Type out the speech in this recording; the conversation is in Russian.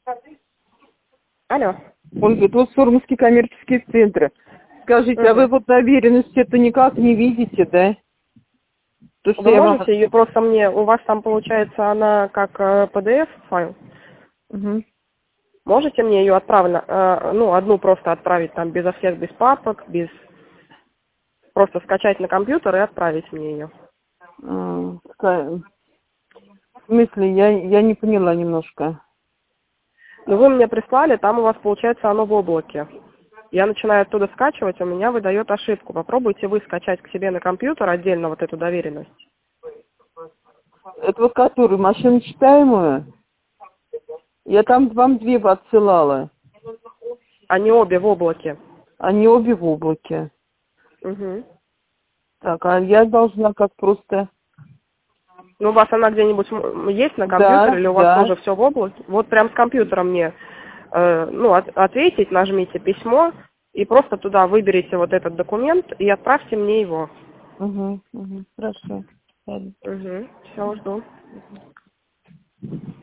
Алло. Он говорит, вот Сурмский коммерческий центр. Скажите, а вы вот доверенность это никак не видите, да? То, что Вы я вам... можете ее просто мне, у вас там получается она как PDF файл? Угу. Можете мне ее отправить, ну, одну просто отправить там без всех, без папок, без... Просто скачать на компьютер и отправить мне ее. В смысле, я не поняла немножко. Ну, вы мне прислали, там у вас получается оно в облаке. Я начинаю оттуда скачивать, у меня выдает ошибку. Попробуйте вы скачать к себе на компьютер отдельно вот эту доверенность. Это вот которую, машиночитаемую? Я там вам две отсылала. Они обе в облаке. Они обе в облаке. Угу. Так, а я должна как просто... Ну, у вас она где-нибудь есть на компьютере, или у вас тоже все в облаке? Вот прям с компьютера мне, ответить, нажмите письмо, и просто туда выберите вот этот документ и отправьте мне его. Угу, хорошо. Угу. Все, жду.